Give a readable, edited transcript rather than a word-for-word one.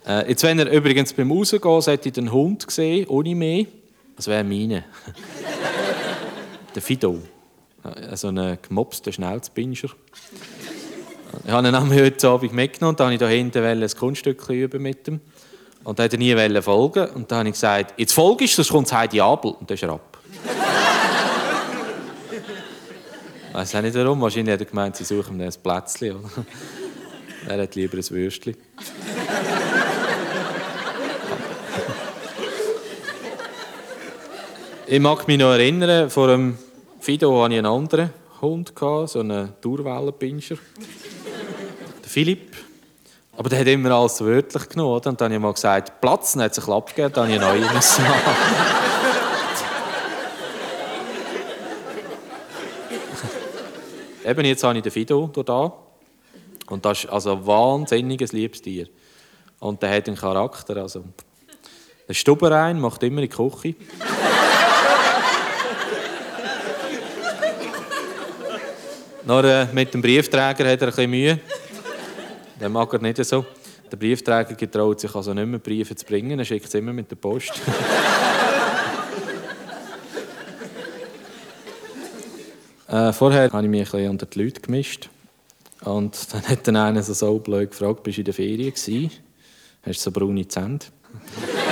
Jetzt, wenn ihr übrigens beim Rausgehen sollte den Hund sehen, ohne mehr, das wäre meine. Der Fido. So ein gemopster Schnauzpinscher. Ich habe ihn nämlich heute Abend mitgenommen und da wollte ich hier hinten ein Kunststück üben mit ihm. Und da wollte er nie folgen. Und dann habe ich gesagt, jetzt folgst du, sonst kommt Heidi Abel. Und dann ist er ab. Ich weiss auch nicht warum. Wahrscheinlich hat er gemeint, sie suchen ein Plätzchen. Er hat lieber ein Würstchen. Ich mag mich noch erinnern, vor dem Fido hatte ich einen anderen Hund, so einen Dauerwellenpinscher. Der Philipp. Aber der hat immer alles wörtlich genommen. Oder? Und dann habe ich mal gesagt, Platz, dann hat es einen Klapp gegeben, dann habe ich einen neuen müssen haben. Eben, jetzt habe ich den Fido hier. Und das ist also ein wahnsinniges Liebestier. Und der hat einen Charakter. Also, der Stuberein macht immer in die Küche. Noch mit dem Briefträger hat er ein bisschen Mühe. Den mag er nicht so. Der Briefträger getraut sich also nicht mehr, Briefe zu bringen. Er schickt es immer mit der Post. Vorher habe ich mich ein bisschen unter die Leute gemischt. Und dann hat einer so blöd gefragt, bist du in der Ferien gewesen? Hast du so braune Zähne?